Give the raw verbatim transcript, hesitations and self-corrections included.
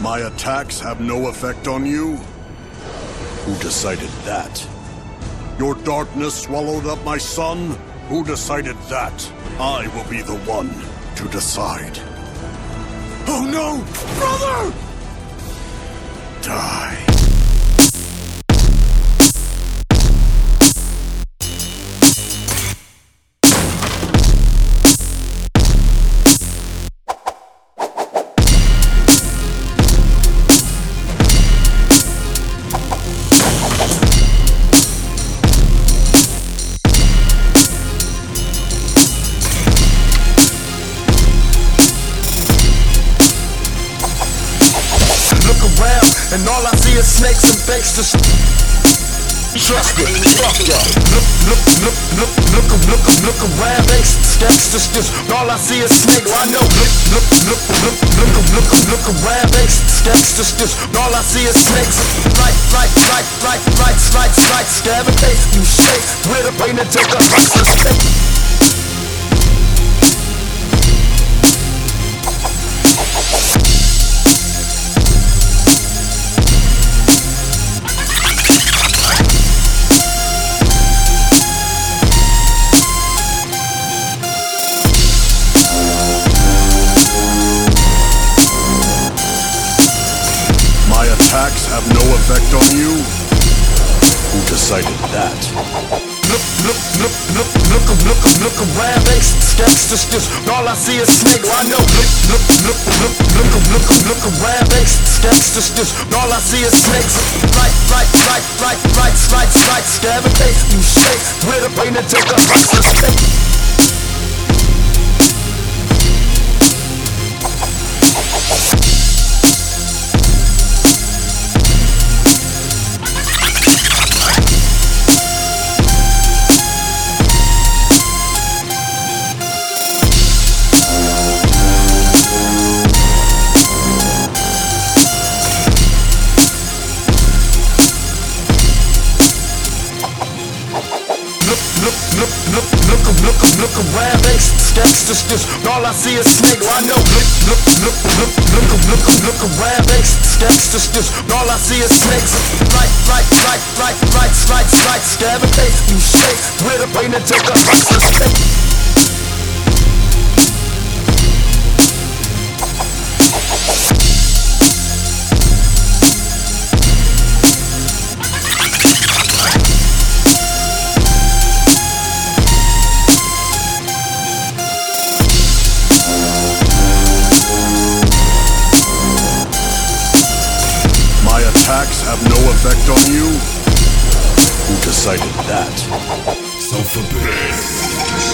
My attacks have no effect on you? Who decided that? Your darkness swallowed up my son? Who decided that? I will be the one to decide. Oh no! Brother! Die. And all I see is snakes and fakes. Just trust it, fuck ya. Look, look, look, look, look, look, look around, fakes, steps, just this. All I see is snakes. I know. Look, look, look, look, look, look, look around, fakes, steps, just this. All I see is snakes. Right, right, right, right, right, right, right, stab and face. You shake with a brain and take a hustle. Attacks have no effect on you? Who decided that? Look, look, look, look, look, look, look around, fakes, steps, just this. All I see is snakes. I know. Look, look, look, look, look, look, look around, fakes, steps, just this. All I see is snakes. Right, right, right, right, right, right, right, stab and face. You shake with a brain and take a hustle. Look, look, look, look, look, look around, fakes, steps, just this. All I see is snakes. I know. Look, look, look, look, look, look, look around, fakes, steps, just this. All I see is snakes. Right, right, right, right, right, right, right, stab and face. You shake with a brain and take a hustle. Attacks have no effect on you? Who decided that? So forbidden.